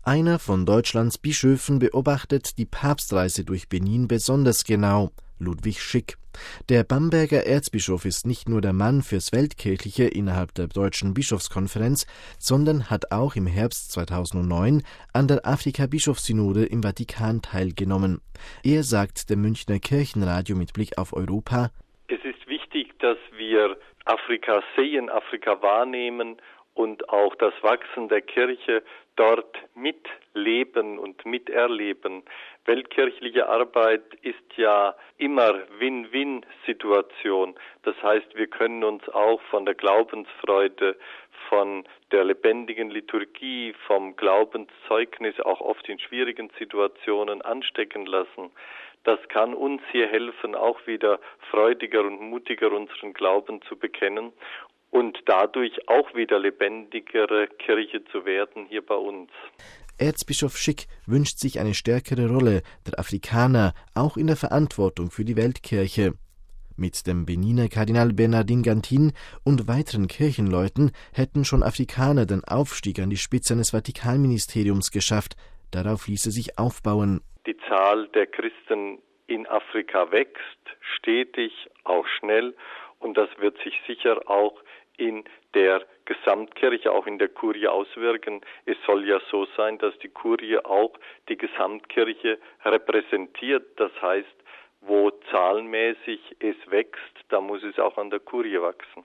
Einer von Deutschlands Bischöfen beobachtet die Papstreise durch Benin besonders genau, Ludwig Schick. Der Bamberger Erzbischof ist nicht nur der Mann fürs Weltkirchliche innerhalb der Deutschen Bischofskonferenz, sondern hat auch im Herbst 2009 an der Afrika-Bischofssynode im Vatikan teilgenommen. Er sagt dem Münchner Kirchenradio mit Blick auf Europa: Es ist wichtig, dass wir Afrika sehen, Afrika wahrnehmen und auch das Wachsen der Kirche dort mitleben und miterleben. Weltkirchliche Arbeit ist ja immer Win-Win-Situation. Das heißt, wir können uns auch von der Glaubensfreude, von der lebendigen Liturgie, vom Glaubenszeugnis auch oft in schwierigen Situationen anstecken lassen. Das kann uns hier helfen, auch wieder freudiger und mutiger unseren Glauben zu bekennen und dadurch auch wieder lebendigere Kirche zu werden hier bei uns. Erzbischof Schick wünscht sich eine stärkere Rolle der Afrikaner, auch in der Verantwortung für die Weltkirche. Mit dem Beniner Kardinal Bernardin Gantin und weiteren Kirchenleuten hätten schon Afrikaner den Aufstieg an die Spitze eines Vatikanministeriums geschafft. Darauf ließe sich aufbauen. Die Zahl der Christen in Afrika wächst, stetig, auch schnell, und das wird sich sicher auch in der Gesamtkirche, auch in der Kurie auswirken. Es soll ja so sein, dass die Kurie auch die Gesamtkirche repräsentiert. Das heißt, wo zahlenmäßig es wächst, da muss es auch an der Kurie wachsen.